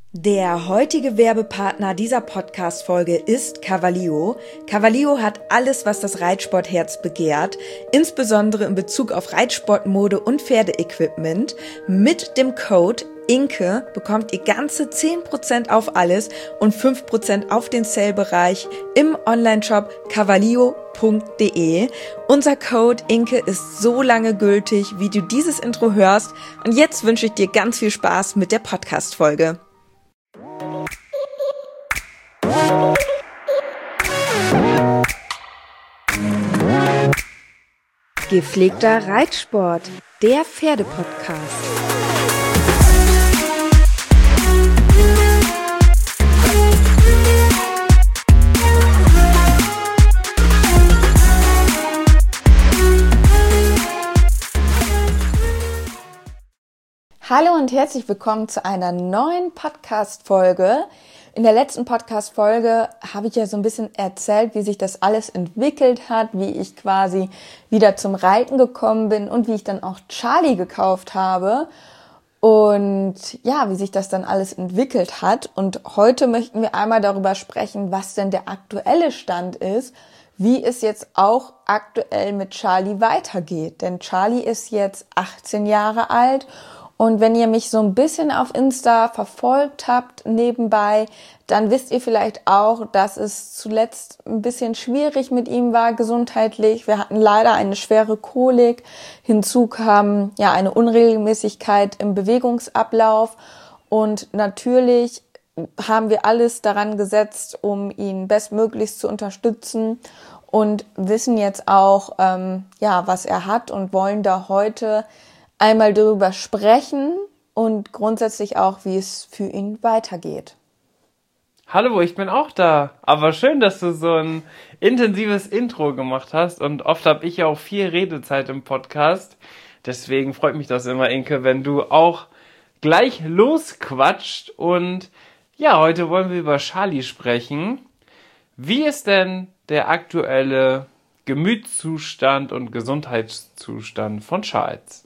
Der heutige Werbepartner dieser Podcast-Folge ist Cavallio. Cavallio hat alles, was das Reitsportherz begehrt, insbesondere in Bezug auf Reitsportmode und Pferdeequipment. Mit dem Code INKE bekommt ihr ganze 10% auf alles und 5% auf den Sale-Bereich im Onlineshop cavallio.de. Unser Code INKE ist so lange gültig, wie du dieses Intro hörst. Und jetzt wünsche ich dir ganz viel Spaß mit der Podcast-Folge. Gepflegter Reitsport, der Pferdepodcast. Hallo und herzlich willkommen zu einer neuen Podcast-Folge. In der letzten Podcast-Folge habe ich ja so ein bisschen erzählt, wie sich das alles entwickelt hat, wie ich quasi wieder zum Reiten gekommen bin und wie ich dann auch Charlie gekauft habe und ja, wie sich das dann alles entwickelt hat. Und heute möchten wir einmal darüber sprechen, was denn der aktuelle Stand ist, wie es jetzt auch aktuell mit Charlie weitergeht. Denn Charlie ist jetzt 18 Jahre alt. Und wenn ihr mich so ein bisschen auf Insta verfolgt habt nebenbei, dann wisst ihr vielleicht auch, dass es zuletzt ein bisschen schwierig mit ihm war gesundheitlich. Wir hatten leider eine schwere Kolik. Hinzu kam ja eine Unregelmäßigkeit im Bewegungsablauf. Und natürlich haben wir alles daran gesetzt, um ihn bestmöglichst zu unterstützen und wissen jetzt auch, was er hat und wollen da heute einmal darüber sprechen und grundsätzlich auch, wie es für ihn weitergeht. Hallo, ich bin auch da. Aber schön, dass du so ein intensives Intro gemacht hast. Und oft habe ich ja auch viel Redezeit im Podcast. Deswegen freut mich das immer, Inke, wenn du auch gleich losquatscht. Und ja, heute wollen wir über Charlie sprechen. Wie ist denn der aktuelle Gemütszustand und Gesundheitszustand von Charles?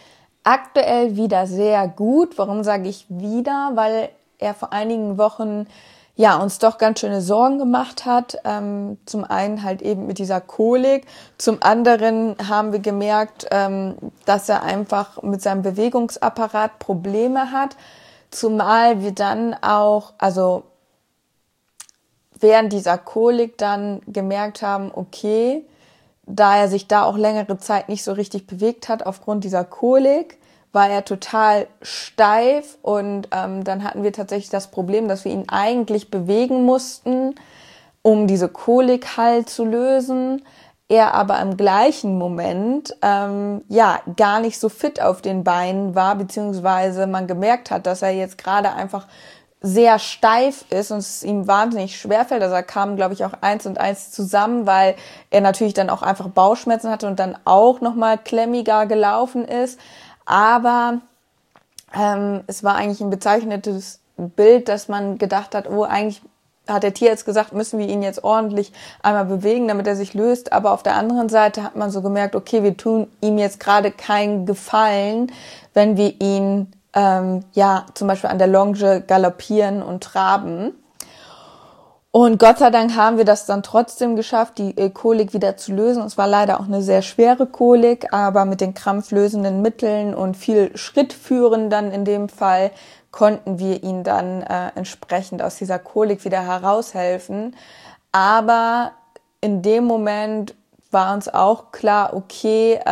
Aktuell wieder sehr gut. Warum sage ich wieder? Weil er vor einigen Wochen uns doch ganz schöne Sorgen gemacht hat. Zum einen halt eben mit dieser Kolik. Zum anderen haben wir gemerkt, dass er einfach mit seinem Bewegungsapparat Probleme hat. Zumal wir dann auch, während dieser Kolik dann gemerkt haben, okay, da er sich da auch längere Zeit nicht so richtig bewegt hat aufgrund dieser Kolik, war er total steif und dann hatten wir tatsächlich das Problem, dass wir ihn eigentlich bewegen mussten, um diese Kolik halt zu lösen. Er aber im gleichen Moment gar nicht so fit auf den Beinen war, beziehungsweise man gemerkt hat, dass er jetzt gerade einfach sehr steif ist und es ihm wahnsinnig schwerfällt. Also da kamen, glaube ich, auch 1 und 1 zusammen, weil er natürlich dann auch einfach Bauchschmerzen hatte und dann auch nochmal klemmiger gelaufen ist. Aber es war eigentlich ein bezeichnetes Bild, dass man gedacht hat, eigentlich hat der Tierarzt gesagt, müssen wir ihn jetzt ordentlich einmal bewegen, damit er sich löst. Aber auf der anderen Seite hat man so gemerkt, okay, wir tun ihm jetzt gerade keinen Gefallen, wenn wir ihn zum Beispiel an der Longe galoppieren und traben. Und Gott sei Dank haben wir das dann trotzdem geschafft, die Kolik wieder zu lösen. Es war leider auch eine sehr schwere Kolik, aber mit den krampflösenden Mitteln und viel Schrittführen dann in dem Fall konnten wir ihn dann entsprechend aus dieser Kolik wieder heraushelfen. Aber in dem Moment war uns auch klar, okay,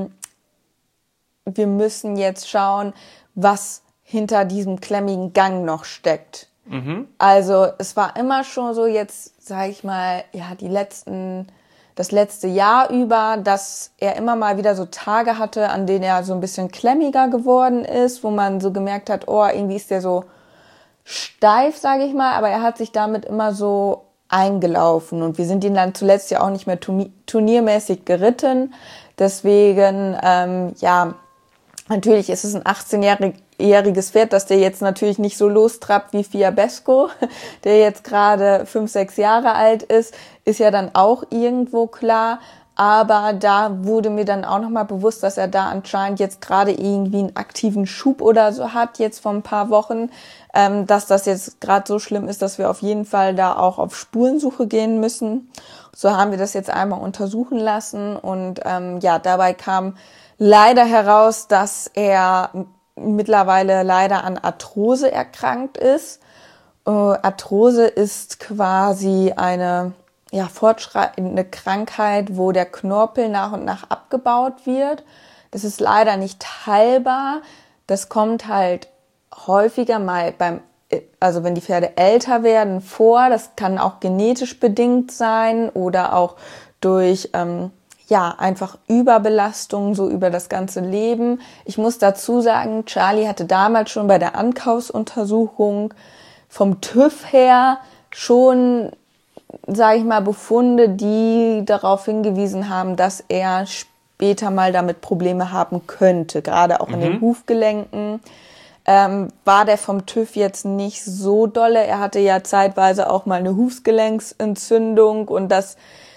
wir müssen jetzt schauen, was hinter diesem klemmigen Gang noch steckt. Mhm. Also es war immer schon so jetzt, sage ich mal, das letzte Jahr über, dass er immer mal wieder so Tage hatte, an denen er so ein bisschen klemmiger geworden ist, wo man so gemerkt hat, irgendwie ist der so steif, sage ich mal, aber er hat sich damit immer so eingelaufen und wir sind ihn dann zuletzt ja auch nicht mehr turniermäßig geritten. Deswegen, natürlich ist es ein 18-jähriges Pferd, dass der jetzt natürlich nicht so lostrappt wie Fiabesco, der jetzt gerade 5, 6 Jahre alt ist ja dann auch irgendwo klar. Aber da wurde mir dann auch nochmal bewusst, dass er da anscheinend jetzt gerade irgendwie einen aktiven Schub oder so hat, jetzt vor ein paar Wochen, dass das jetzt gerade so schlimm ist, dass wir auf jeden Fall da auch auf Spurensuche gehen müssen. So haben wir das jetzt einmal untersuchen lassen und dabei kam leider heraus, dass er mittlerweile leider an Arthrose erkrankt ist. Arthrose ist quasi eine fortschreitende Krankheit, wo der Knorpel nach und nach abgebaut wird. Das ist leider nicht heilbar. Das kommt halt häufiger mal wenn die Pferde älter werden, vor. Das kann auch genetisch bedingt sein oder auch durch einfach Überbelastung so über das ganze Leben. Ich muss dazu sagen, Charlie hatte damals schon bei der Ankaufsuntersuchung vom TÜV her schon, sage ich mal, Befunde, die darauf hingewiesen haben, dass er später mal damit Probleme haben könnte, gerade auch in den Hufgelenken. War der vom TÜV jetzt nicht so dolle. Er hatte ja zeitweise auch mal eine Hufgelenksentzündung und das,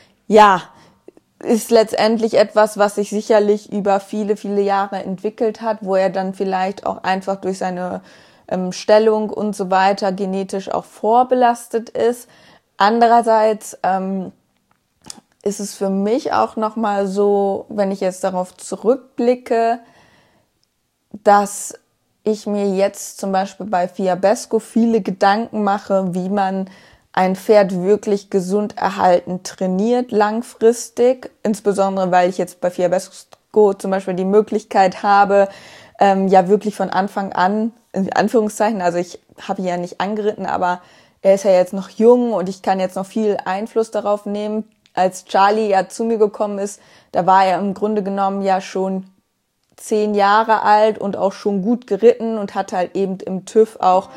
ist letztendlich etwas, was sich sicherlich über viele, viele Jahre entwickelt hat, wo er dann vielleicht auch einfach durch seine Stellung und so weiter genetisch auch vorbelastet ist. Andererseits ist es für mich auch nochmal so, wenn ich jetzt darauf zurückblicke, dass ich mir jetzt zum Beispiel bei Fiabesco viele Gedanken mache, wie man ein Pferd wirklich gesund erhalten trainiert langfristig. Insbesondere, weil ich jetzt bei Fiabesco zum Beispiel die Möglichkeit habe, wirklich von Anfang an, in Anführungszeichen, also ich habe ihn ja nicht angeritten, aber er ist ja jetzt noch jung und ich kann jetzt noch viel Einfluss darauf nehmen. Als Charlie ja zu mir gekommen ist, da war er im Grunde genommen ja schon 10 Jahre alt und auch schon gut geritten und hat halt eben im TÜV auch...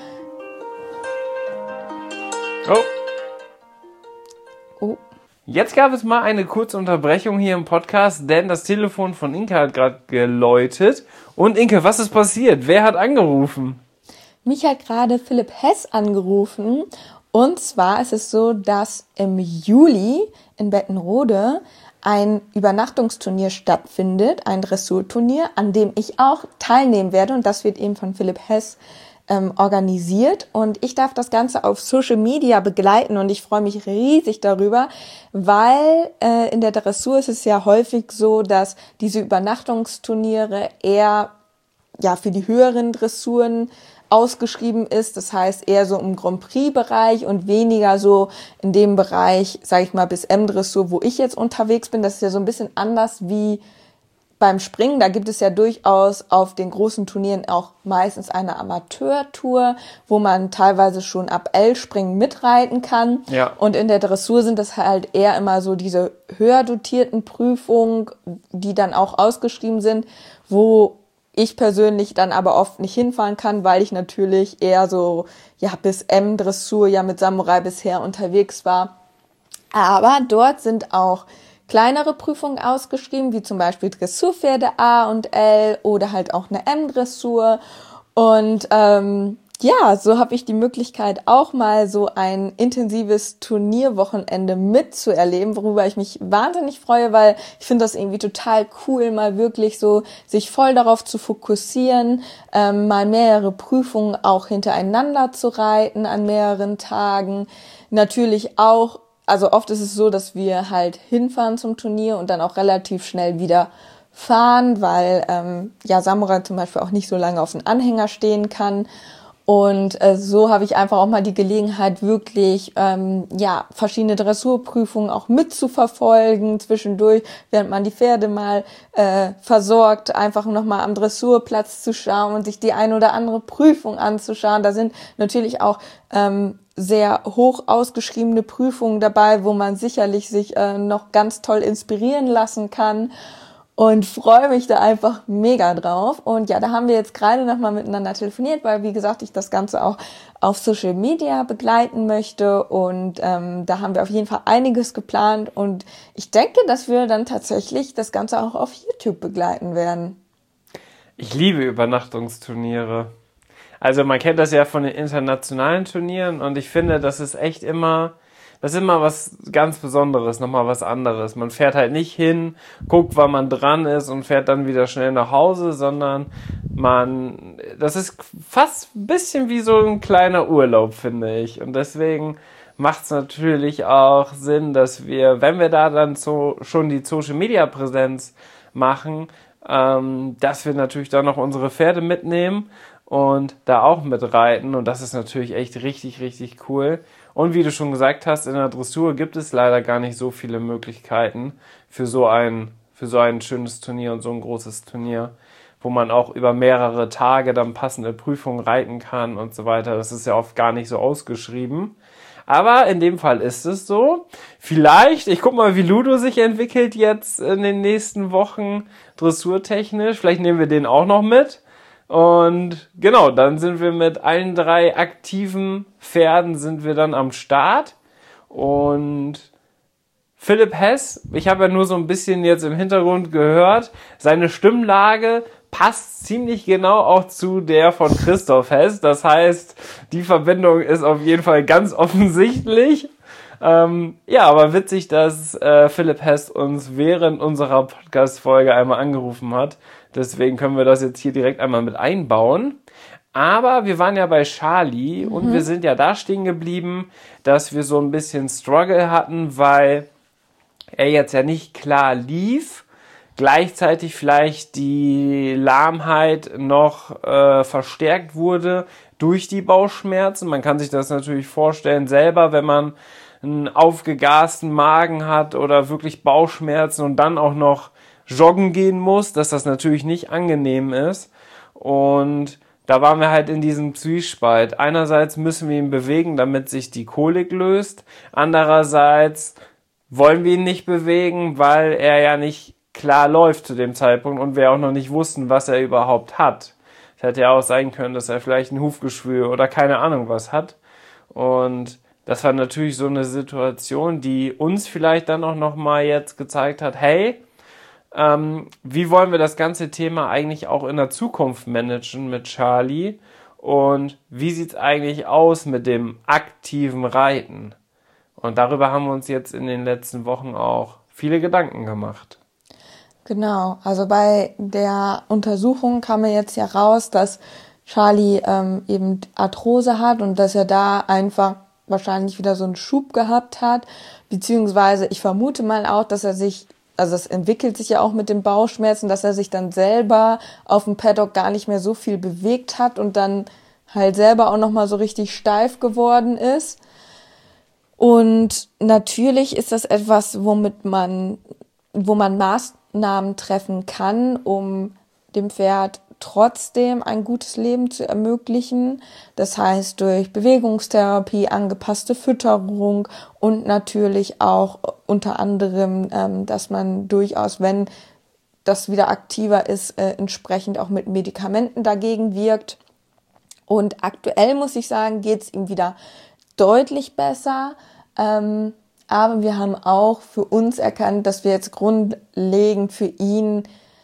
Oh. Jetzt gab es mal eine kurze Unterbrechung hier im Podcast, denn das Telefon von Inke hat gerade geläutet. Und Inke, was ist passiert? Wer hat angerufen? Mich hat gerade Philipp Hess angerufen. Und zwar ist es so, dass im Juli in Bettenrode ein Übernachtungsturnier stattfindet, ein Dressurturnier, an dem ich auch teilnehmen werde. Und das wird eben von Philipp Hess organisiert. Und ich darf das Ganze auf Social Media begleiten und ich freue mich riesig darüber, weil in der Dressur ist es ja häufig so, dass diese Übernachtungsturniere eher für die höheren Dressuren ausgeschrieben ist. Das heißt eher so im Grand Prix-Bereich und weniger so in dem Bereich, sage ich mal, bis M-Dressur, wo ich jetzt unterwegs bin. Das ist ja so ein bisschen anders wie beim Springen. Da gibt es ja durchaus auf den großen Turnieren auch meistens eine Amateurtour, wo man teilweise schon ab L-Springen mitreiten kann. Ja. Und in der Dressur sind das halt eher immer so diese höher dotierten Prüfungen, die dann auch ausgeschrieben sind, wo ich persönlich dann aber oft nicht hinfahren kann, weil ich natürlich eher so, bis M-Dressur mit Samurai bisher unterwegs war. Aber dort sind auch kleinere Prüfungen ausgeschrieben, wie zum Beispiel Dressurpferde A und L oder halt auch eine M-Dressur. Und so habe ich die Möglichkeit, auch mal so ein intensives Turnierwochenende mitzuerleben, worüber ich mich wahnsinnig freue, weil ich finde das irgendwie total cool, mal wirklich so sich voll darauf zu fokussieren, mal mehrere Prüfungen auch hintereinander zu reiten an mehreren Tagen. Natürlich auch, also oft ist es so, dass wir halt hinfahren zum Turnier und dann auch relativ schnell wieder fahren, weil Samurai zum Beispiel auch nicht so lange auf den Anhänger stehen kann. Und so habe ich einfach auch mal die Gelegenheit, wirklich verschiedene Dressurprüfungen auch mitzuverfolgen zwischendurch, während man die Pferde mal versorgt, einfach nochmal am Dressurplatz zu schauen und sich die ein oder andere Prüfung anzuschauen. Da sind natürlich auch sehr hoch ausgeschriebene Prüfungen dabei, wo man sicherlich sich noch ganz toll inspirieren lassen kann. Und freue mich da einfach mega drauf. Und da haben wir jetzt gerade nochmal miteinander telefoniert, weil, wie gesagt, ich das Ganze auch auf Social Media begleiten möchte. Und da haben wir auf jeden Fall einiges geplant. Und ich denke, dass wir dann tatsächlich das Ganze auch auf YouTube begleiten werden. Ich liebe Übernachtungsturniere. Also man kennt das ja von den internationalen Turnieren. Und ich finde, das ist echt immer das ist immer was ganz Besonderes, nochmal was anderes. Man fährt halt nicht hin, guckt, wann man dran ist und fährt dann wieder schnell nach Hause, sondern das ist fast ein bisschen wie so ein kleiner Urlaub, finde ich. Und deswegen macht es natürlich auch Sinn, dass wir, wenn wir da dann schon die Social-Media-Präsenz machen, dass wir natürlich dann noch unsere Pferde mitnehmen und da auch mitreiten. Und das ist natürlich echt richtig, richtig cool. Und wie du schon gesagt hast, in der Dressur gibt es leider gar nicht so viele Möglichkeiten für so ein schönes Turnier und so ein großes Turnier, wo man auch über mehrere Tage dann passende Prüfungen reiten kann und so weiter. Das ist ja oft gar nicht so ausgeschrieben. Aber in dem Fall ist es so. Vielleicht, ich guck mal, wie Ludo sich entwickelt jetzt in den nächsten Wochen dressurtechnisch. Vielleicht nehmen wir den auch noch mit. Und genau, dann sind wir mit allen 3 aktiven Pferden sind wir dann am Start. Und Philipp Hess, ich habe ja nur so ein bisschen jetzt im Hintergrund gehört, seine Stimmlage passt ziemlich genau auch zu der von Christoph Hess. Das heißt, die Verbindung ist auf jeden Fall ganz offensichtlich. Ja, aber witzig, dass Philipp Hess uns während unserer Podcast-Folge einmal angerufen hat. Deswegen können wir das jetzt hier direkt einmal mit einbauen. Aber wir waren ja bei Charlie und wir sind ja da stehen geblieben, dass wir so ein bisschen Struggle hatten, weil er jetzt ja nicht klar lief. Gleichzeitig vielleicht die Lahmheit noch verstärkt wurde durch die Bauchschmerzen. Man kann sich das natürlich vorstellen selber, wenn man einen aufgegasten Magen hat oder wirklich Bauchschmerzen und dann auch noch joggen gehen muss, dass das natürlich nicht angenehm ist. Und da waren wir halt in diesem Zwiespalt. Einerseits müssen wir ihn bewegen, damit sich die Kolik löst. Andererseits wollen wir ihn nicht bewegen, weil er ja nicht klar läuft zu dem Zeitpunkt und wir auch noch nicht wussten, was er überhaupt hat. Es hätte ja auch sein können, dass er vielleicht ein Hufgeschwür oder keine Ahnung was hat. Und das war natürlich so eine Situation, die uns vielleicht dann auch nochmal jetzt gezeigt hat, hey, wie wollen wir das ganze Thema eigentlich auch in der Zukunft managen mit Charlie und wie sieht's eigentlich aus mit dem aktiven Reiten? Und darüber haben wir uns jetzt in den letzten Wochen auch viele Gedanken gemacht. Genau, also bei der Untersuchung kam ja jetzt ja raus, dass Charlie eben Arthrose hat und dass er da einfach wahrscheinlich wieder so einen Schub gehabt hat, beziehungsweise ich vermute mal auch, dass er sich, also es entwickelt sich ja auch mit den Bauchschmerzen, dass er sich dann selber auf dem Paddock gar nicht mehr so viel bewegt hat und dann halt selber auch nochmal so richtig steif geworden ist. Und natürlich ist das etwas, wo man Maßnahmen treffen kann, um dem Pferd trotzdem ein gutes Leben zu ermöglichen. Das heißt durch Bewegungstherapie, angepasste Fütterung und natürlich auch unter anderem, dass man durchaus, wenn das wieder aktiver ist, entsprechend auch mit Medikamenten dagegen wirkt. Und aktuell, muss ich sagen, geht es ihm wieder deutlich besser. Aber wir haben auch für uns erkannt, dass wir jetzt grundlegend für ihn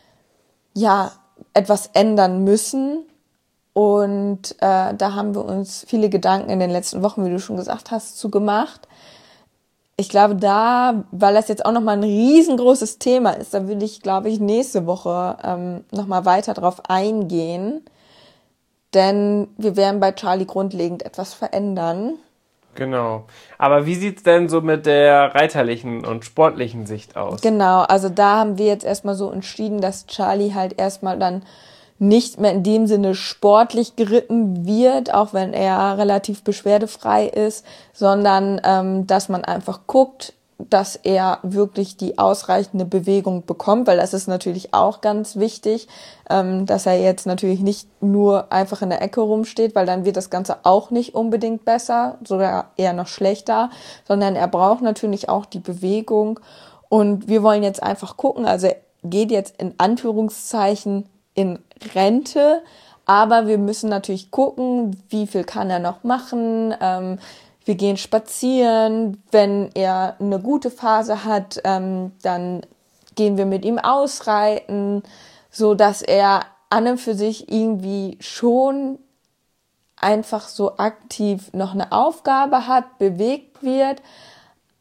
ja etwas ändern müssen. Und da haben wir uns viele Gedanken in den letzten Wochen, wie du schon gesagt hast, zu gemacht. Ich glaube, weil das jetzt auch nochmal ein riesengroßes Thema ist, da würde ich, glaube ich, nächste Woche nochmal weiter drauf eingehen. Denn wir werden bei Charlie grundlegend etwas verändern. Genau. Aber wie sieht's denn so mit der reiterlichen und sportlichen Sicht aus? Genau, also da haben wir jetzt erstmal so entschieden, dass Charlie halt erstmal dann nicht mehr in dem Sinne sportlich geritten wird, auch wenn er relativ beschwerdefrei ist, sondern dass man einfach guckt, dass er wirklich die ausreichende Bewegung bekommt, weil das ist natürlich auch ganz wichtig, dass er jetzt natürlich nicht nur einfach in der Ecke rumsteht, weil dann wird das Ganze auch nicht unbedingt besser, sogar eher noch schlechter, sondern er braucht natürlich auch die Bewegung und wir wollen jetzt einfach gucken, also er geht jetzt in Anführungszeichen in Rente, aber wir müssen natürlich gucken, wie viel kann er noch machen. Wir gehen spazieren, wenn er eine gute Phase hat, dann gehen wir mit ihm ausreiten, so dass er an und für sich irgendwie schon einfach so aktiv noch eine Aufgabe hat, bewegt wird,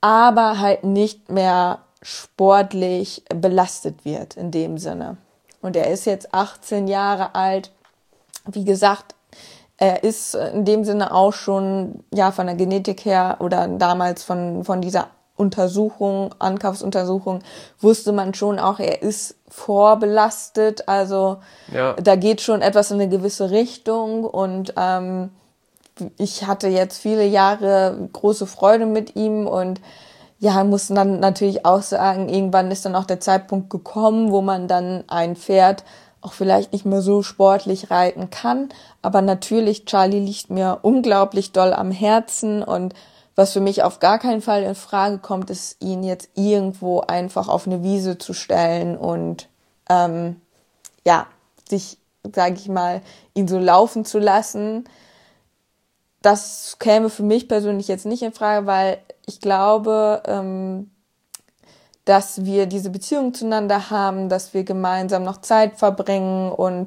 aber halt nicht mehr sportlich belastet wird in dem Sinne. Und er ist jetzt 18 Jahre alt. Wie gesagt, er ist in dem Sinne auch schon von der Genetik her oder damals von dieser Ankaufsuntersuchung, wusste man schon auch, er ist vorbelastet. Also da geht schon etwas in eine gewisse Richtung. Und ich hatte jetzt viele Jahre große Freude mit ihm und mussten dann natürlich auch sagen, irgendwann ist dann auch der Zeitpunkt gekommen, wo man dann ein Pferd auch vielleicht nicht mehr so sportlich reiten kann. Aber natürlich, Charlie liegt mir unglaublich doll am Herzen und was für mich auf gar keinen Fall in Frage kommt, ist, ihn jetzt irgendwo einfach auf eine Wiese zu stellen und sich, sage ich mal, ihn so laufen zu lassen. Das käme für mich persönlich jetzt nicht in Frage, weil ich glaube, dass wir diese Beziehung zueinander haben, dass wir gemeinsam noch Zeit verbringen und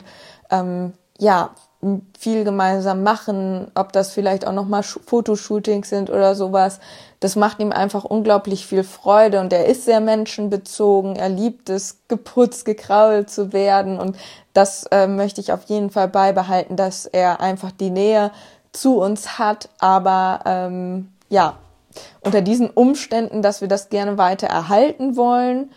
viel gemeinsam machen, ob das vielleicht auch nochmal Fotoshootings sind oder sowas. Das macht ihm einfach unglaublich viel Freude und er ist sehr menschenbezogen. Er liebt es, geputzt, gekrault zu werden und das möchte ich auf jeden Fall beibehalten, dass er einfach die Nähe zu uns hat, aber unter diesen Umständen, dass wir das gerne weiter erhalten wollen,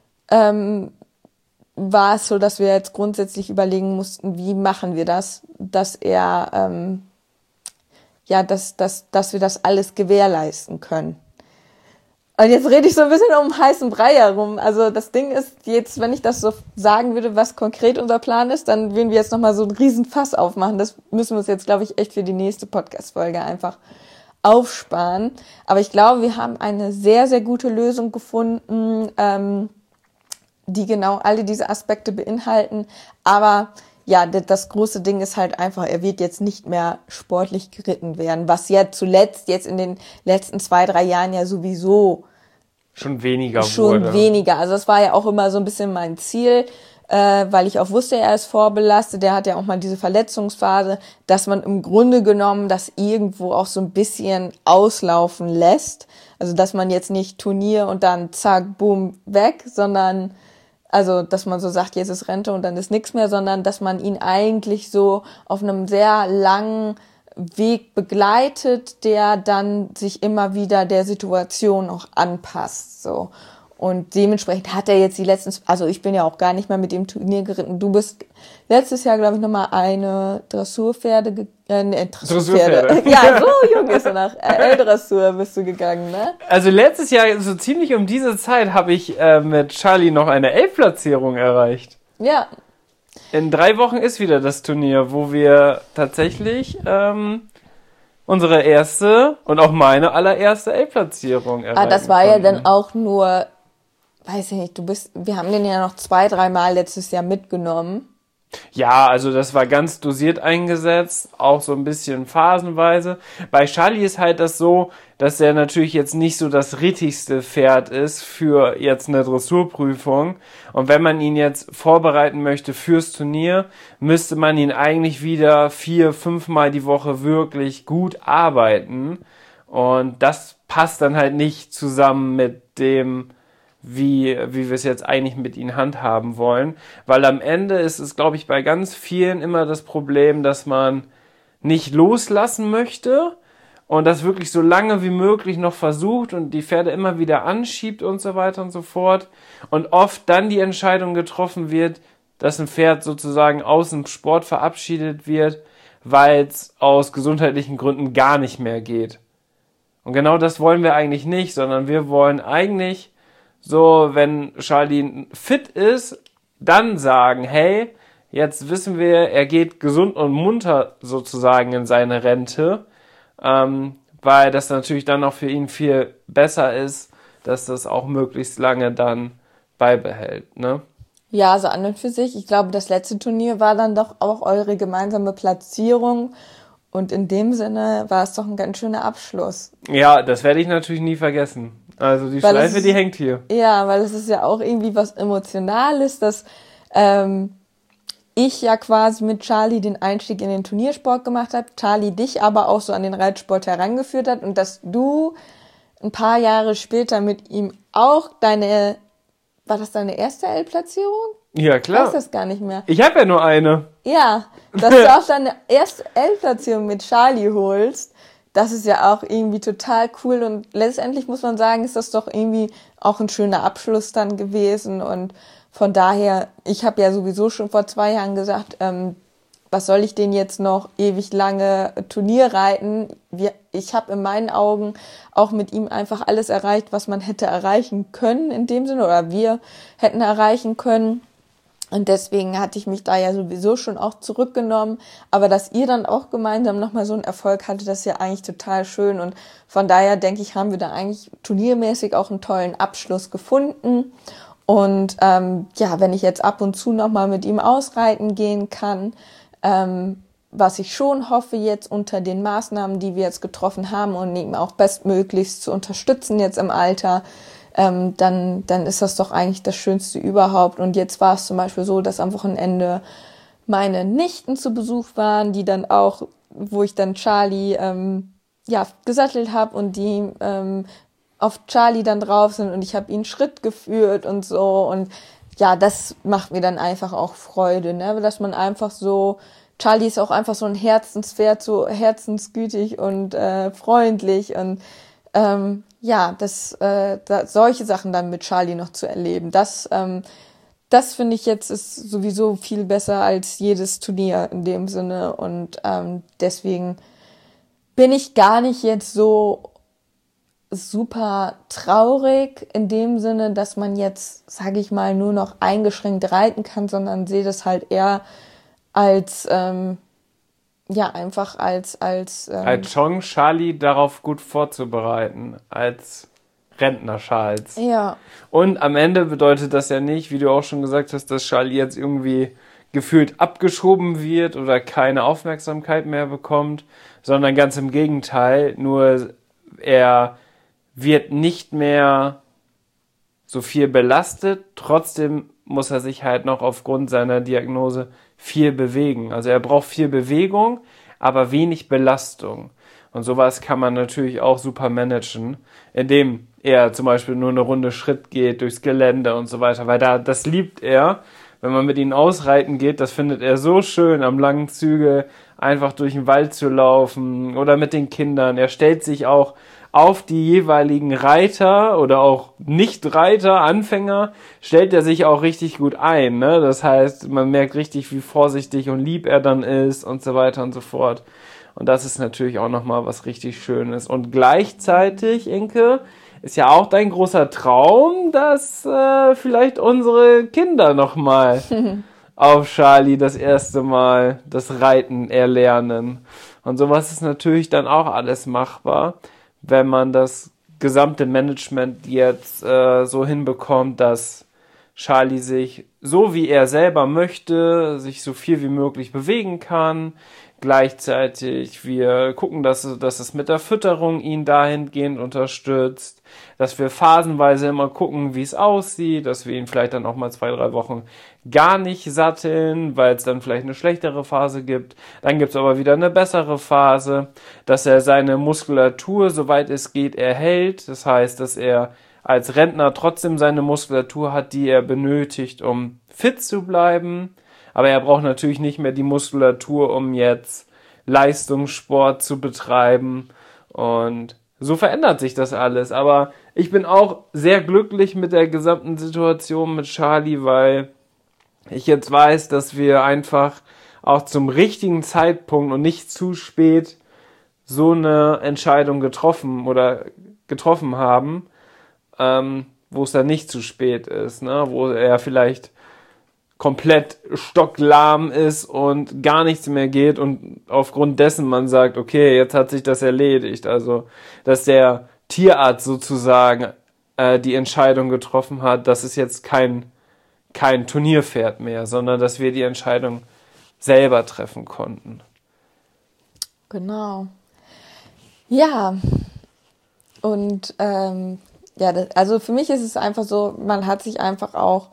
war es so, dass wir jetzt grundsätzlich überlegen mussten, wie machen wir das, dass er dass wir das alles gewährleisten können. Und jetzt rede ich so ein bisschen um heißen Brei herum. Also das Ding ist jetzt, wenn ich das so sagen würde, was konkret unser Plan ist, dann würden wir jetzt nochmal so einen riesen Fass aufmachen. Das müssen wir uns jetzt, glaube ich, echt für die nächste Podcast-Folge einfach aufsparen. Aber ich glaube, wir haben eine sehr, sehr gute Lösung gefunden, die genau alle diese Aspekte beinhalten. Aber das große Ding ist halt einfach, er wird jetzt nicht mehr sportlich geritten werden, was ja zuletzt jetzt in den letzten 2-3 Jahren ja sowieso schon weniger wurde. Also das war ja auch immer so ein bisschen mein Ziel, weil ich auch wusste, er ist vorbelastet, der hat ja auch mal diese Verletzungsphase, dass man im Grunde genommen das irgendwo auch so ein bisschen auslaufen lässt. Also dass man jetzt nicht Turnier und dann zack, boom, weg, sondern also, dass man so sagt, jetzt ist Rente und dann ist nichts mehr, sondern dass man ihn eigentlich so auf einem sehr langen Weg begleitet, der dann sich immer wieder der Situation auch anpasst, so. Und dementsprechend hat er jetzt also ich bin ja auch gar nicht mehr mit dem Turnier geritten. Du bist letztes Jahr, glaube ich, nochmal eine Dressurpferde. Dressurpferde. Ja, so jung ist er noch. L-Dressur bist du gegangen, ne? Also letztes Jahr, so ziemlich um diese Zeit, habe ich mit Charlie noch eine L-Platzierung erreicht. Ja. In 3 Wochen ist wieder das Turnier, wo wir tatsächlich unsere erste und auch meine allererste L-Platzierung erreichen das war konnten. ja dann auch nur, weiß ich nicht, wir haben den ja noch 2-3 Mal letztes Jahr mitgenommen. Ja, also das war ganz dosiert eingesetzt, auch so ein bisschen phasenweise. Bei Charlie ist halt das so, dass er natürlich jetzt nicht so das rittigste Pferd ist für jetzt eine Dressurprüfung. Und wenn man ihn jetzt vorbereiten möchte fürs Turnier, müsste man ihn eigentlich wieder 4-5 Mal die Woche wirklich gut arbeiten. Und das passt dann halt nicht zusammen mit dem, wie wir es jetzt eigentlich mit ihnen handhaben wollen. Weil am Ende ist es, glaube ich, bei ganz vielen immer das Problem, dass man nicht loslassen möchte und das wirklich so lange wie möglich noch versucht und die Pferde immer wieder anschiebt und so weiter und so fort. Und oft dann die Entscheidung getroffen wird, dass ein Pferd sozusagen aus dem Sport verabschiedet wird, weil es aus gesundheitlichen Gründen gar nicht mehr geht. Und genau das wollen wir eigentlich nicht, sondern wir wollen eigentlich so, wenn Charlie fit ist, dann sagen, hey, jetzt wissen wir, er geht gesund und munter sozusagen in seine Rente, weil das natürlich dann auch für ihn viel besser ist, dass das auch möglichst lange dann beibehält, ne? Ja, so an und für sich. Ich glaube, das letzte Turnier war dann doch auch eure gemeinsame Platzierung und in dem Sinne war es doch ein ganz schöner Abschluss. Ja, das werde ich natürlich nie vergessen. Also die Schleife, die hängt hier. Ja, weil es ist ja auch irgendwie was Emotionales, dass ich ja quasi mit Charlie den Einstieg in den Turniersport gemacht habe, Charlie dich aber auch so an den Reitsport herangeführt hat und dass du ein paar Jahre später mit ihm auch war das deine erste L-Platzierung? Ja, Ich klar. weiß das gar nicht mehr. Ich habe ja nur eine. Ja, dass du auch deine erste L-Platzierung mit Charlie holst, das ist ja auch irgendwie total cool und letztendlich muss man sagen, ist das doch irgendwie auch ein schöner Abschluss dann gewesen und von daher, ich habe ja sowieso schon vor 2 Jahren gesagt, was soll ich denn jetzt noch ewig lange Turnier reiten? Ich habe in meinen Augen auch mit ihm einfach alles erreicht, was man hätte erreichen können in dem Sinne oder wir hätten erreichen können. Und deswegen hatte ich mich da ja sowieso schon auch zurückgenommen. Aber dass ihr dann auch gemeinsam nochmal so einen Erfolg hattet, das ist ja eigentlich total schön. Und von daher denke ich, haben wir da eigentlich turniermäßig auch einen tollen Abschluss gefunden. Und wenn ich jetzt ab und zu nochmal mit ihm ausreiten gehen kann, was ich schon hoffe jetzt unter den Maßnahmen, die wir jetzt getroffen haben und ihn auch bestmöglichst zu unterstützen jetzt im Alter, dann ist das doch eigentlich das Schönste überhaupt. Und jetzt war es zum Beispiel so, dass am Wochenende meine Nichten zu Besuch waren, die dann auch, wo ich dann Charlie gesattelt habe und die auf Charlie dann drauf sind und ich habe ihn Schritt geführt und so. Und ja, das macht mir dann einfach auch Freude, ne? Dass man einfach so, Charlie ist auch einfach so ein Herzenspferd, so herzensgütig und freundlich und solche Sachen dann mit Charlie noch zu erleben, das finde ich jetzt ist sowieso viel besser als jedes Turnier in dem Sinne und deswegen bin ich gar nicht jetzt so super traurig in dem Sinne, dass man jetzt, sage ich mal, nur noch eingeschränkt reiten kann, sondern sehe das halt eher als einfach als Chance, Charlie darauf gut vorzubereiten, als Rentner Charles. Ja. Und am Ende bedeutet das ja nicht, wie du auch schon gesagt hast, dass Charlie jetzt irgendwie gefühlt abgeschoben wird oder keine Aufmerksamkeit mehr bekommt, sondern ganz im Gegenteil, nur er wird nicht mehr so viel belastet, trotzdem muss er sich halt noch aufgrund seiner Diagnose viel bewegen. Also er braucht viel Bewegung, aber wenig Belastung. Und sowas kann man natürlich auch super managen, indem er zum Beispiel nur eine Runde Schritt geht durchs Gelände und so weiter, weil das liebt er. Wenn man mit ihm ausreiten geht, das findet er so schön, am langen Zügel einfach durch den Wald zu laufen oder mit den Kindern. Er stellt sich auch auf die jeweiligen Reiter oder auch Nicht-Reiter, Anfänger, stellt er sich auch richtig gut ein, ne? Das heißt, man merkt richtig, wie vorsichtig und lieb er dann ist und so weiter und so fort. Und das ist natürlich auch nochmal was richtig Schönes. Und gleichzeitig, Inke, ist ja auch dein großer Traum, dass vielleicht unsere Kinder nochmal auf Charlie das erste Mal das Reiten erlernen. Und sowas ist natürlich dann auch alles machbar, wenn man das gesamte Management jetzt so hinbekommt, dass Charlie sich so wie er selber möchte, sich so viel wie möglich bewegen kann. Gleichzeitig wir gucken, dass es mit der Fütterung ihn dahingehend unterstützt, dass wir phasenweise immer gucken, wie es aussieht, dass wir ihn vielleicht dann auch mal 2-3 Wochen gar nicht satteln, weil es dann vielleicht eine schlechtere Phase gibt. Dann gibt es aber wieder eine bessere Phase, dass er seine Muskulatur, soweit es geht, erhält. Das heißt, dass er als Rentner trotzdem seine Muskulatur hat, die er benötigt, um fit zu bleiben. Aber er braucht natürlich nicht mehr die Muskulatur, um jetzt Leistungssport zu betreiben. Und so verändert sich das alles. Aber ich bin auch sehr glücklich mit der gesamten Situation mit Charlie, weil ich jetzt weiß, dass wir einfach auch zum richtigen Zeitpunkt und nicht zu spät so eine Entscheidung getroffen haben, wo es dann nicht zu spät ist, ne? Wo er vielleicht komplett stocklahm ist und gar nichts mehr geht und aufgrund dessen man sagt, okay, jetzt hat sich das erledigt. Also, dass der Tierarzt sozusagen die Entscheidung getroffen hat, dass es jetzt kein Turnierpferd mehr, sondern dass wir die Entscheidung selber treffen konnten. Genau. Ja. Und also für mich ist es einfach so, man hat sich einfach auch,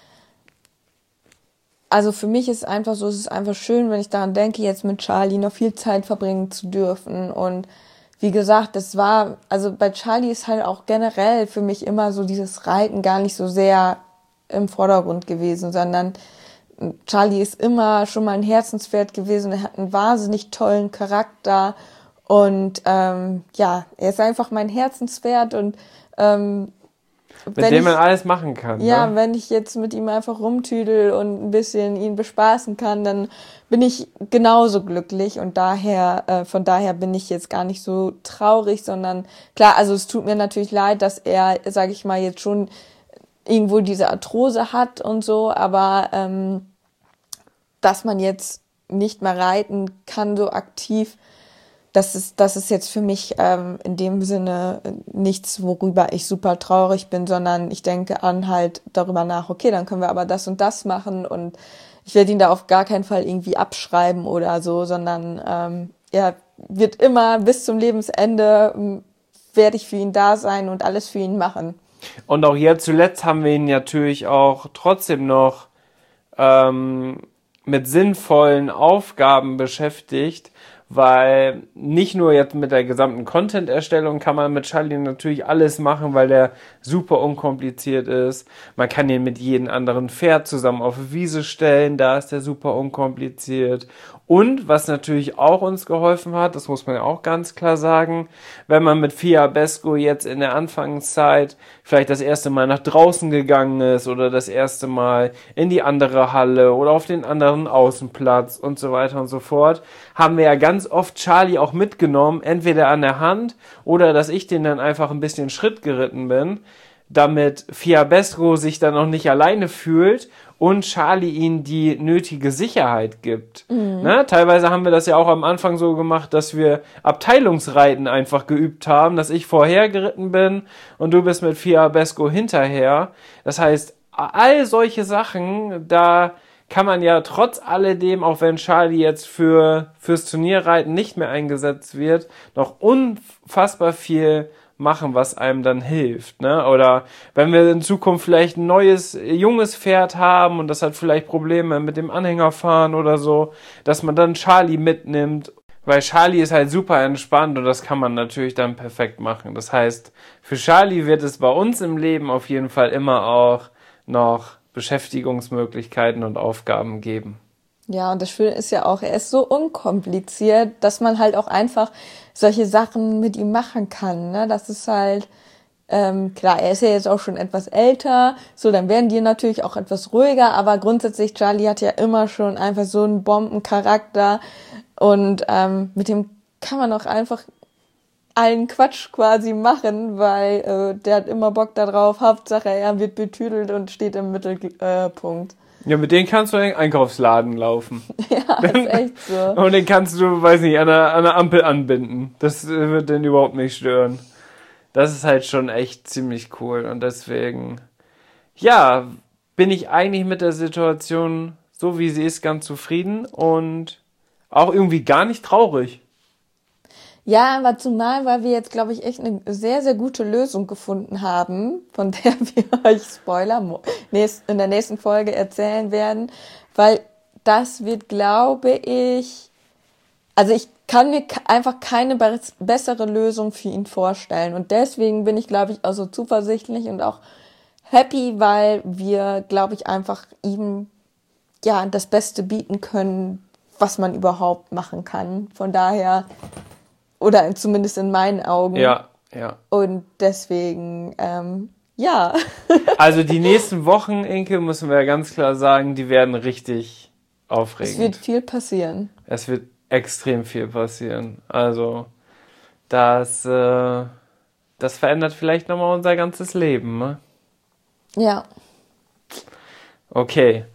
also für mich ist es einfach so, es ist einfach schön, wenn ich daran denke, jetzt mit Charlie noch viel Zeit verbringen zu dürfen und wie gesagt, also bei Charlie ist halt auch generell für mich immer so dieses Reiten gar nicht so sehr im Vordergrund gewesen, sondern Charlie ist immer schon mal ein Herzenspferd gewesen. Er hat einen wahnsinnig tollen Charakter und er ist einfach mein Herzenspferd und mit dem man alles machen kann. Ja, ne? wenn ich jetzt mit ihm einfach rumtüdel und ein bisschen ihn bespaßen kann, dann bin ich genauso glücklich und von daher bin ich jetzt gar nicht so traurig, sondern klar, also es tut mir natürlich leid, dass er, sage ich mal, jetzt schon irgendwo diese Arthrose hat und so, aber dass man jetzt nicht mehr reiten kann so aktiv, das ist jetzt für mich in dem Sinne nichts, worüber ich super traurig bin, sondern ich denke an halt darüber nach, okay, dann können wir aber das und das machen und ich werde ihn da auf gar keinen Fall irgendwie abschreiben oder so, sondern er wird immer bis zum Lebensende werde ich für ihn da sein und alles für ihn machen. Und auch jetzt zuletzt haben wir ihn natürlich auch trotzdem noch mit sinnvollen Aufgaben beschäftigt, weil nicht nur jetzt mit der gesamten Content-Erstellung kann man mit Charlie natürlich alles machen, weil der super unkompliziert ist. Man kann ihn mit jedem anderen Pferd zusammen auf die Wiese stellen, da ist der super unkompliziert. Und was natürlich auch uns geholfen hat, das muss man ja auch ganz klar sagen, wenn man mit Fiabesco jetzt in der Anfangszeit vielleicht das erste Mal nach draußen gegangen ist oder das erste Mal in die andere Halle oder auf den anderen Außenplatz und so weiter und so fort, haben wir ja ganz oft Charlie auch mitgenommen, entweder an der Hand oder dass ich den dann einfach ein bisschen Schritt geritten bin, damit Fiabesco sich dann auch nicht alleine fühlt und Charlie ihnen die nötige Sicherheit gibt. Ne? Teilweise haben wir das ja auch am Anfang so gemacht, dass wir Abteilungsreiten einfach geübt haben, dass ich vorher geritten bin und du bist mit Fiabesco hinterher. Das heißt, all solche Sachen, da kann man ja trotz alledem, auch wenn Charlie jetzt fürs Turnierreiten nicht mehr eingesetzt wird, noch unfassbar viel machen, was einem dann hilft, ne? Oder wenn wir in Zukunft vielleicht ein neues, junges Pferd haben und das hat vielleicht Probleme mit dem Anhängerfahren oder so, dass man dann Charlie mitnimmt, weil Charlie ist halt super entspannt und das kann man natürlich dann perfekt machen. Das heißt, für Charlie wird es bei uns im Leben auf jeden Fall immer auch noch Beschäftigungsmöglichkeiten und Aufgaben geben. Ja, und das Schöne ist ja auch, er ist so unkompliziert, dass man halt auch einfach solche Sachen mit ihm machen kann. Ne? Das ist halt, klar, er ist ja jetzt auch schon etwas älter, so, dann werden die natürlich auch etwas ruhiger, aber grundsätzlich, Charlie hat ja immer schon einfach so einen Bombencharakter und mit dem kann man auch einfach allen Quatsch quasi machen, weil der hat immer Bock darauf, Hauptsache er wird betüdelt und steht im Mittelpunkt. Ja, mit denen kannst du in den Einkaufsladen laufen. Ja, ist echt so. Und den kannst du, weiß nicht, an der Ampel anbinden. Das wird den überhaupt nicht stören. Das ist halt schon echt ziemlich cool. Und deswegen, ja, bin ich eigentlich mit der Situation, so wie sie ist, ganz zufrieden und auch irgendwie gar nicht traurig. Ja, aber zumal, weil wir jetzt, glaube ich, echt eine sehr, sehr gute Lösung gefunden haben, von der wir euch Spoiler in der nächsten Folge erzählen werden, weil das wird, glaube ich, also ich kann mir einfach keine bessere Lösung für ihn vorstellen und deswegen bin ich, glaube ich, auch so zuversichtlich und auch happy, weil wir, glaube ich, einfach ihm ja das Beste bieten können, was man überhaupt machen kann. Von daher, oder zumindest in meinen Augen. Ja, ja. Und deswegen, ja. Also die nächsten Wochen, Inke, müssen wir ganz klar sagen, die werden richtig aufregend. Es wird viel passieren. Es wird extrem viel passieren. Also das verändert vielleicht nochmal unser ganzes Leben, ne? Ja. Okay.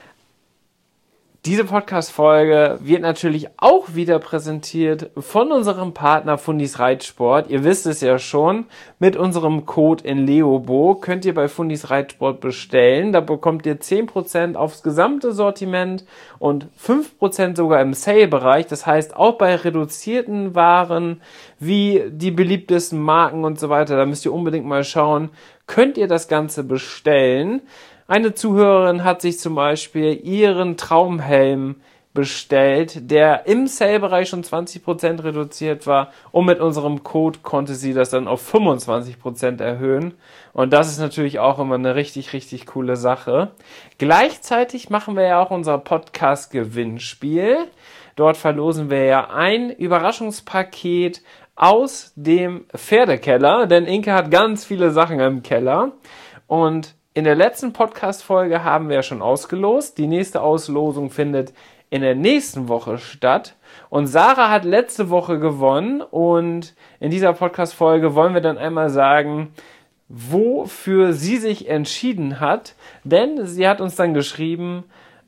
Diese Podcast-Folge wird natürlich auch wieder präsentiert von unserem Partner Fundis Reitsport. Ihr wisst es ja schon, mit unserem Code in Leobo könnt ihr bei Fundis Reitsport bestellen. Da bekommt ihr 10% aufs gesamte Sortiment und 5% sogar im Sale-Bereich. Das heißt, auch bei reduzierten Waren wie die beliebtesten Marken und so weiter, da müsst ihr unbedingt mal schauen, könnt ihr das Ganze bestellen. Eine Zuhörerin hat sich zum Beispiel ihren Traumhelm bestellt, der im Sale-Bereich schon 20% reduziert war, und mit unserem Code konnte sie das dann auf 25% erhöhen. Und das ist natürlich auch immer eine richtig, richtig coole Sache. Gleichzeitig machen wir ja auch unser Podcast-Gewinnspiel. Dort verlosen wir ja ein Überraschungspaket aus dem Pferdekeller, denn Inke hat ganz viele Sachen im Keller. Und in der letzten Podcast-Folge haben wir ja schon ausgelost. Die nächste Auslosung findet in der nächsten Woche statt. Und Sarah hat letzte Woche gewonnen. Und in dieser Podcast-Folge wollen wir dann einmal sagen, wofür sie sich entschieden hat. Denn sie hat uns dann geschrieben,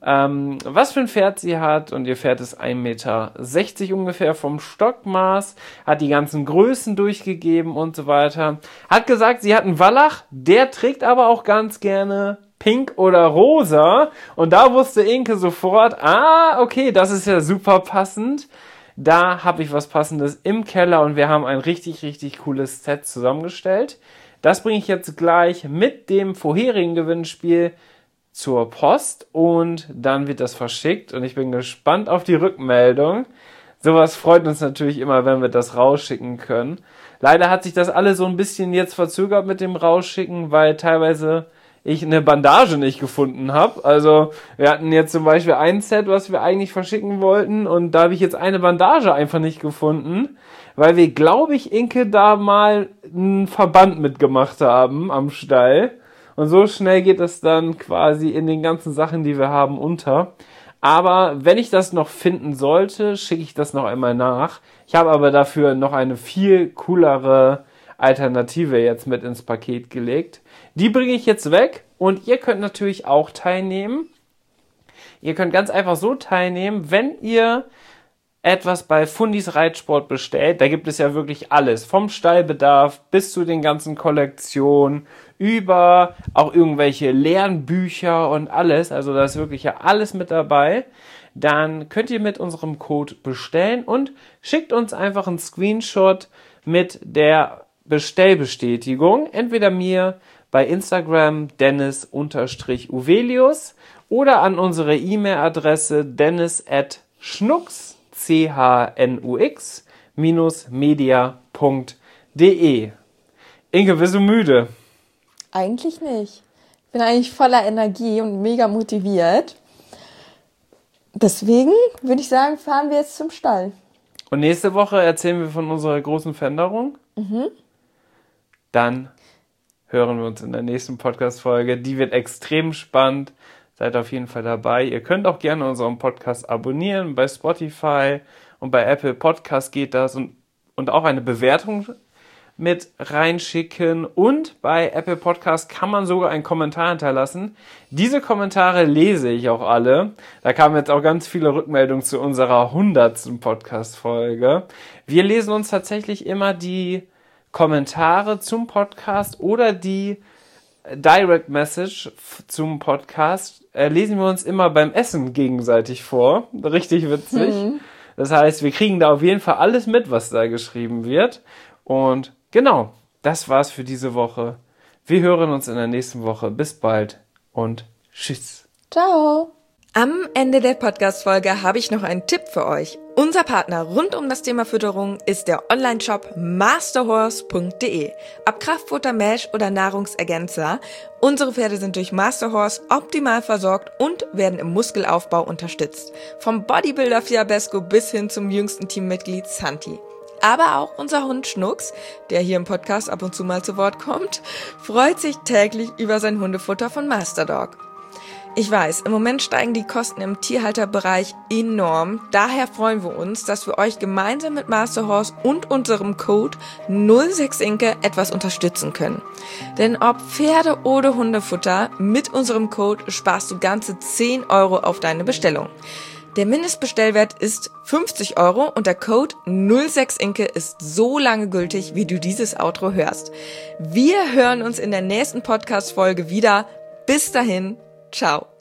was für ein Pferd sie hat, und ihr Pferd ist 1,60 Meter ungefähr vom Stockmaß, hat die ganzen Größen durchgegeben und so weiter. Hat gesagt, sie hat einen Wallach, der trägt aber auch ganz gerne pink oder rosa, und da wusste Inke sofort, okay, das ist ja super passend. Da habe ich was Passendes im Keller und wir haben ein richtig, richtig cooles Set zusammengestellt. Das bringe ich jetzt gleich mit dem vorherigen Gewinnspiel zur Post und dann wird das verschickt und ich bin gespannt auf die Rückmeldung. Sowas freut uns natürlich immer, wenn wir das rausschicken können. Leider hat sich das alles so ein bisschen jetzt verzögert mit dem Rausschicken, weil teilweise ich eine Bandage nicht gefunden habe. Also wir hatten jetzt zum Beispiel ein Set, was wir eigentlich verschicken wollten, und da habe ich jetzt eine Bandage einfach nicht gefunden, weil wir, glaube ich, Inke, da mal einen Verband mitgemacht haben am Stall. Und so schnell geht es dann quasi in den ganzen Sachen, die wir haben, unter. Aber wenn ich das noch finden sollte, schicke ich das noch einmal nach. Ich habe aber dafür noch eine viel coolere Alternative jetzt mit ins Paket gelegt. Die bringe ich jetzt weg und ihr könnt natürlich auch teilnehmen. Ihr könnt ganz einfach so teilnehmen, wenn ihr etwas bei Fundis Reitsport bestellt. Da gibt es ja wirklich alles, vom Stallbedarf bis zu den ganzen Kollektionen, über auch irgendwelche Lernbücher und alles. Also da ist wirklich ja alles mit dabei. Dann könnt ihr mit unserem Code bestellen und schickt uns einfach einen Screenshot mit der Bestellbestätigung. Entweder mir bei Instagram Dennis_Uvelius oder an unsere E-Mail-Adresse dennis@schnux CHNUX-media.de. Inke, bist du müde? Eigentlich nicht. Ich bin eigentlich voller Energie und mega motiviert. Deswegen würde ich sagen, fahren wir jetzt zum Stall. Und nächste Woche erzählen wir von unserer großen Veränderung. Dann hören wir uns in der nächsten Podcast-Folge. Die wird extrem spannend. Seid auf jeden Fall dabei. Ihr könnt auch gerne unseren Podcast abonnieren. Bei Spotify und bei Apple Podcast geht das. Und auch eine Bewertung mit reinschicken. Und bei Apple Podcast kann man sogar einen Kommentar hinterlassen. Diese Kommentare lese ich auch alle. Da kamen jetzt auch ganz viele Rückmeldungen zu unserer 100. Podcast-Folge. Wir lesen uns tatsächlich immer die Kommentare zum Podcast oder die Direct Message zum Podcast lesen wir uns immer beim Essen gegenseitig vor. Richtig witzig. Das heißt, wir kriegen da auf jeden Fall alles mit, was da geschrieben wird. Und genau, das war's für diese Woche. Wir hören uns in der nächsten Woche. Bis bald und tschüss. Ciao. Am Ende der Podcast-Folge habe ich noch einen Tipp für euch. Unser Partner rund um das Thema Fütterung ist der Online-Shop masterhorse.de. Ob Kraftfutter, Mesh oder Nahrungsergänzer, unsere Pferde sind durch Masterhorse optimal versorgt und werden im Muskelaufbau unterstützt. Vom Bodybuilder Fiabesco bis hin zum jüngsten Teammitglied Santi. Aber auch unser Hund Schnux, der hier im Podcast ab und zu mal zu Wort kommt, freut sich täglich über sein Hundefutter von Masterdog. Ich weiß, im Moment steigen die Kosten im Tierhalterbereich enorm. Daher freuen wir uns, dass wir euch gemeinsam mit Masterhorse und unserem Code 06inke etwas unterstützen können. Denn ob Pferde- oder Hundefutter, mit unserem Code sparst du ganze 10 € auf deine Bestellung. Der Mindestbestellwert ist 50 € und der Code 06inke ist so lange gültig, wie du dieses Outro hörst. Wir hören uns in der nächsten Podcast-Folge wieder. Bis dahin. Ciao.